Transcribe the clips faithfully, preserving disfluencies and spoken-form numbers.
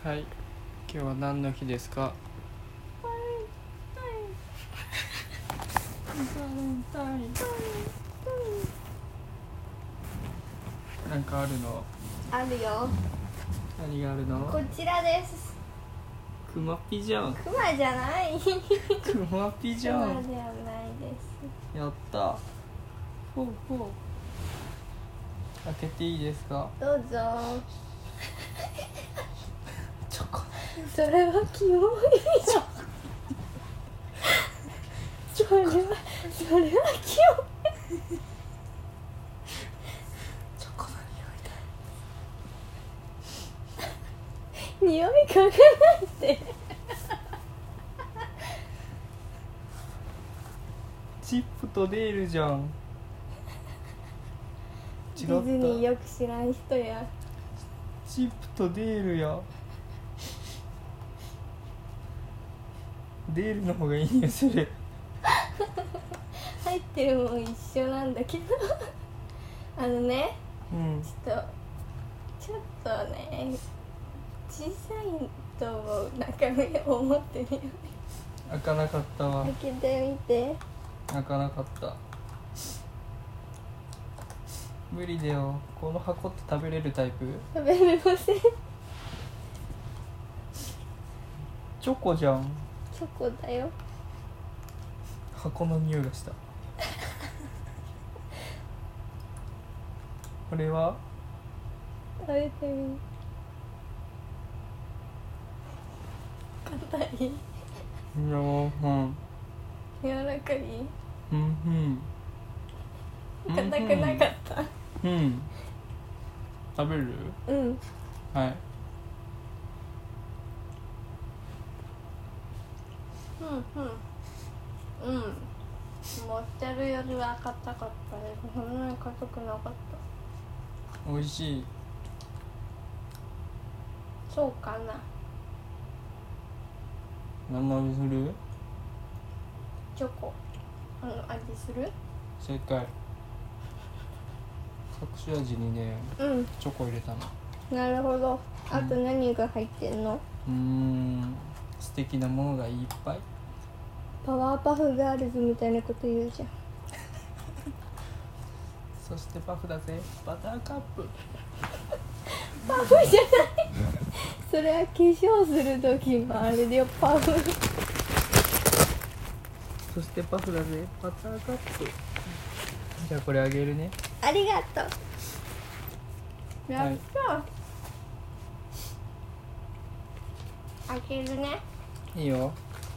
はい、今日は何の日ですか？ はいはい。 なんかあるの？ あるよ。 何があるの？ こちらです。 クマピじゃん。 クマじゃない。 クマピじゃん。 クマではないです。 やった。ほうほう。開けていいですか？ どうぞ。 チョコ。 それはキモいじゃん。それはそれはキモい。 チョコの匂い嗅がないで。 チップとデールじゃん。 ディズニーよく知らん人や。 チップとデールや。デールの方がいいよそれ。 入ってるもん一緒なんだけど。あのね、 うん。 ちょっとちょっとね小さいと思う中身思ってるよね。 開かなかったわ。 開けてみて。 開かなかった。無理だよ。この箱って食べれるタイプ？ 食べれません。 チョコじゃん。 チョコだよ。 箱の匂いがした。これは食べてみ。硬い。 いやもううん柔らかい。 うんうん硬くなかった。 うん食べる？ うん。 はい。 うんうんうん。持ってるよりは硬かったね。そんなに硬くなかった。 美味しい。 そうかな。 何の味する？ チョコあの味する？ 正解。隠し味にね、 うん。 チョコ入れたの。 なるほど。あと何が入ってんの？ うーん素敵なものがいっぱい。 パワーパフガールズみたいなこと言うじゃん。 そしてパフだぜ。バターカップ。 パフじゃない。それは化粧する時のあれだよ、パフ。 そしてパフだぜ。バターカップ。じゃあこれあげるね。 ありがとう。やった、はい、あげるね。 いいよ。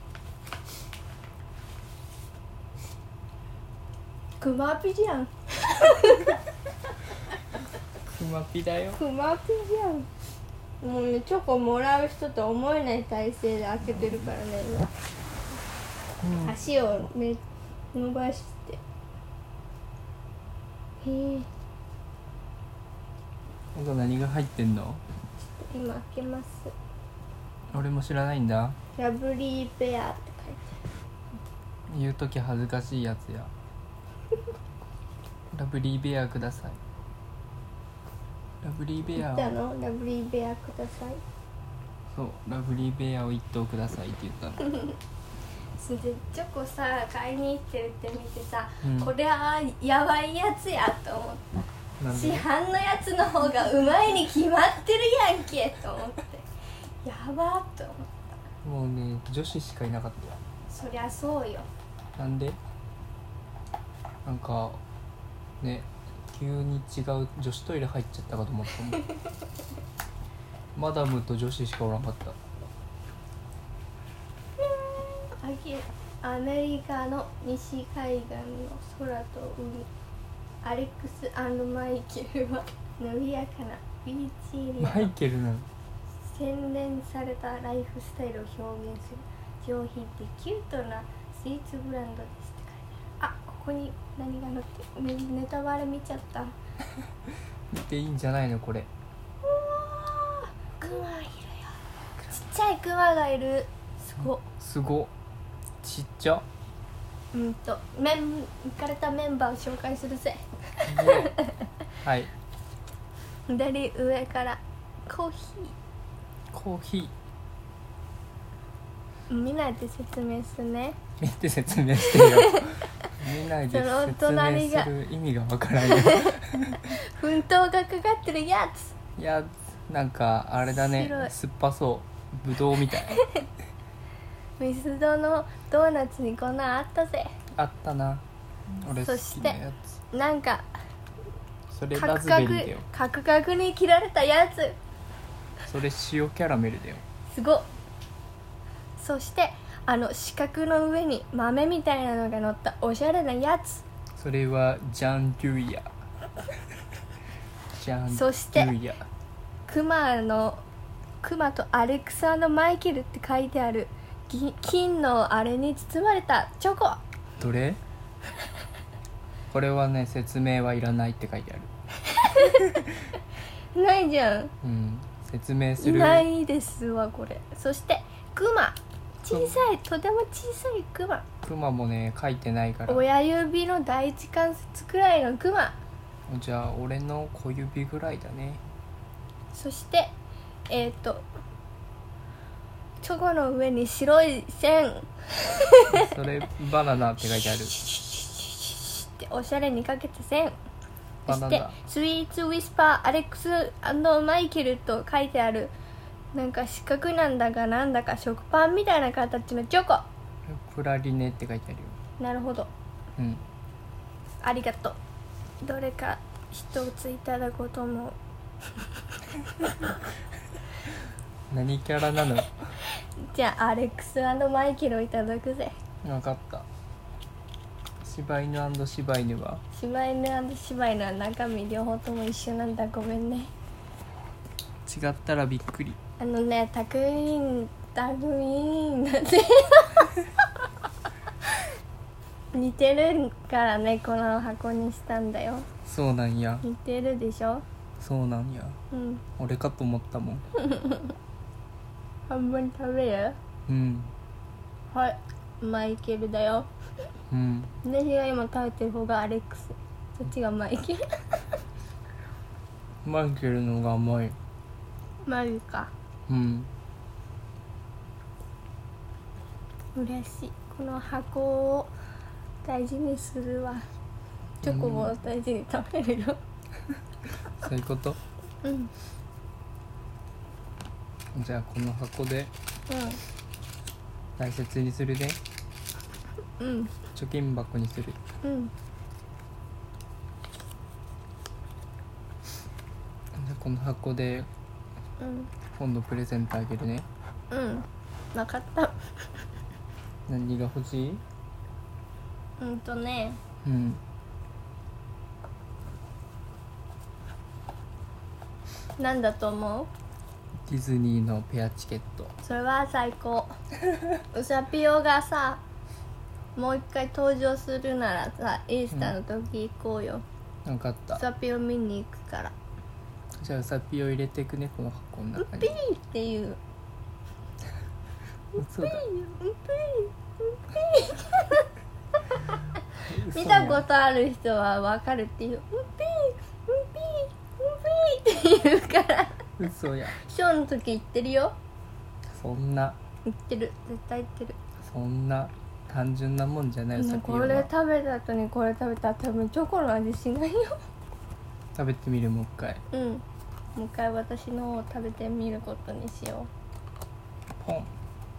クマピじゃん。 クマピだよ。 クマピじゃん。もうね、チョコもらう人と思えない体勢で開けてるからね、 うん、 足をめ伸ばして。へえ。 あと何が入ってんの？ 今開けます。 俺も知らないんだ。 ラブリーベアって書いてある。 言うとき恥ずかしいやつや。ラブリーベアください。ラブリーベアを。 言ったの？ラブリーベアください。 そう、ラブリーベアを一頭くださいって言ったの。 それでチョコさ買いに行ってるって見てさ、 うん、 これはやばいやつやと思った。 なんで？ 市販のやつの方がうまいに決まってるやんけと思って、やばっと思った。 もうね、女子しかいなかったよ。 そりゃそうよ。 なんで？なんかね、急に違う女子トイレ入っちゃったかと思ったもん。マダムと女子しかおらんかった。 アメリカの西海岸の空と海。アレックス&マイケルは伸びやかなビーチエリアマイケルなの。 洗練されたライフスタイルを表現する上品でキュートなスイーツブランドですって書いてある。あ、ここに何が載ってる？ネタバレ見ちゃった。 見ていいんじゃないのこれ。 うわー、クマいるよ。ちっちゃいクマがいる。すごっ。 すごっ。ちっちゃ。 うんとメン行かれたメンバーを紹介するぜ。 はい。 左上からコーヒコーヒー見ないで説明するね。 見て説明してよ見ないでその説隣が明する意味がわからんよ奮闘がかかってるやつ。 いやなんかあれだね白い酸っぱそうぶどうみたいミスドのドーナツにこんなんあったぜ。 あったな俺好そしてきなやつ。 なんかそれカラズベクカクリーだよ。 カクカクに切られたやつ。 それ塩キャラメルだよ。 すごっ。そしてあの四角の上に豆みたいなのが乗ったおしゃれなやつ。 それはジャン・デュイヤジャン・デそしてュイヤ。 クマのクマとアレクサンダー・マイケルって書いてあるぎ金のあれに包まれたチョコ。 どれこれはね説明はいらないって書いてある。 ないじゃん。 うん説明する。 ないですわこれ。そしてクマ、小さいとても小さいクマ。 クマもね書いてないから。 親指の第一関節くらいのクマ。 じゃあ俺の小指ぐらいだね。 そしてえっ、ー、とチョコの上に白い線それバナナって書いてある。 っておしゃれにかけた線。そしてバナナ。 スイーツウィスパーアレックス&マイケルと書いてあるなんか四角なんだかなんだか食パンみたいな形のチョコ。 プラリネって書いてあるよ。 なるほど、 うんありがとう。どれか一ついただこうと思う。 何キャラなの。 じゃあアレックス&マイケルをいただくぜ。 分かった。柴犬柴犬は柴犬柴犬は中身両方とも一緒なんだ。ごめんね。 違ったらびっくり。 あのねタクインタクインだって似てるからねこの箱にしたんだよ。 そうなんや。 似てるでしょ。 そうなんや。 うん俺かと思ったもん。 半分食べる。 うんはいマイケルだよ。 うん私が今食べてる方がアレックス、そっちがマイケルマイケルのが甘い。 マジか。 うん嬉しい。この箱を大事にするわ。チョコも大事に食べるよ。 そういうことうんじゃあこの箱で大切にするね。 うんうん貯金箱にする。 うんじゃあこの箱でうん今度プレゼントあげるね。 うん分かった。 何が欲しい？ うんとねうんなんだと思う？ ディズニーのペアチケット。 それは最高。ウサピオがさもう一回登場するならさイースターの時行こうよ。 分かっウた。 サピオ見に行くから。 じゃあウサピを入れていくねこの箱の中に。 ピーっていう嘘だ。 ウピー見たことある人は分かるっていう。ウピーウピーウピーって言うから嘘や。 ショーの時言ってるよ。 そんな言ってる絶対言ってる。 そんな単純なもんじゃないウサピオは。 これ食べた後にこれ食べたら多分チョコの味しないよ。 食べてみるもう一回。 うんもう一回私の方を食べてみることにしよポン。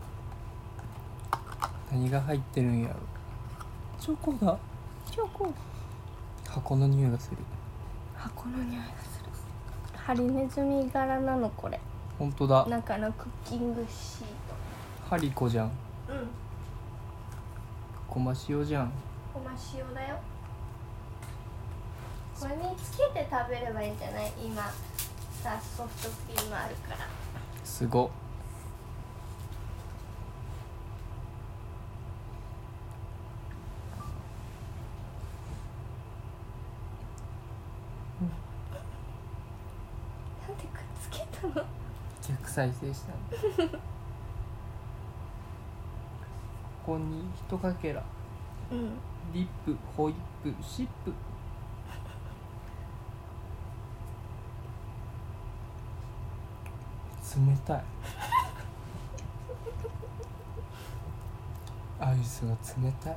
何が入ってるんやろ。チョコだ。 う。チョコ箱の匂いがする。 箱の匂いがする。ハリネズミ柄なのこれ。 ほんとだ。 中のクッキングシーハリコじゃん。 ト。うんごま塩じゃん。 ごま塩だよ。これにつけて食べればいいんじゃない？今さソフトクリームあるから。 すごっ。 なんでくっつけたの？ 逆再生したの。ここに一かけら。 うんリップ、ホイップ、シップ。 冷たいアイスが冷たい。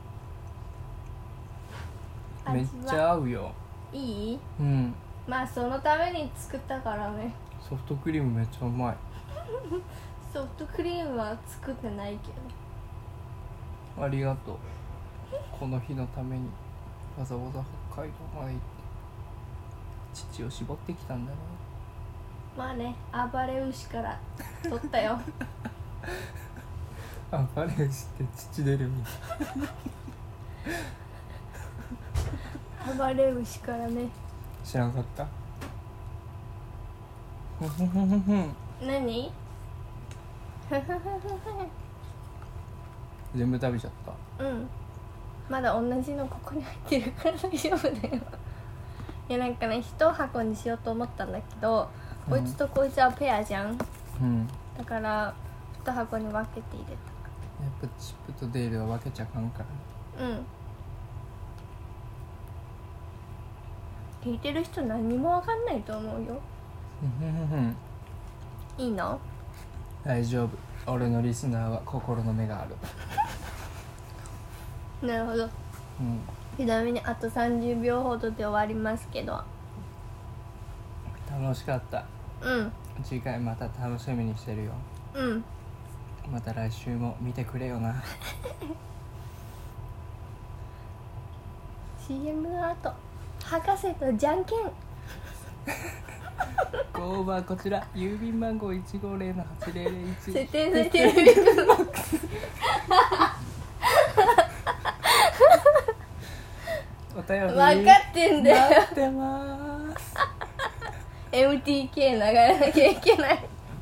めっちゃ合うよ。 いい？ うん。 まあそのために作ったからね。 ソフトクリームめっちゃうまい。 ソフトクリームは作ってないけど。ありがとう。この日のためにわざわざ北海道まで行って乳を絞ってきたんだね。 まあね、暴れ牛から取ったよ。 暴れ牛って乳出るみたい。暴れ牛からね。 知らんかった。ふふふふふん。 何？ 全部食べちゃった。 うん。まだ同じのここに入ってるから大丈夫だよ。いやなんかね、一箱にしようと思ったんだけど、こいつとこいつはペアじゃん。 うん。 だから一箱に分けて入れた。 やっぱチップとデールは分けちゃあかんからね。 うん。聞いてる人何にも分かんないと思うよ。 ふふふん。 いいの？ 大丈夫。俺のリスナーは心の目がある。 なるほど。 うん。 ちなみにあとさんじゅうびょうほどで終わりますけど。 楽しかった。 うん。 次回また楽しみにしてるよ。 うん。 また来週も見てくれよな。 シーエム の後、博士とじゃんけん。 ご応募はこちら、郵便番号いちごゼロのはちゼロゼロいち。 設定されてる。 お便り分かってんだよ。 待ってまーす。 エムティーケー 流れなきゃいけない。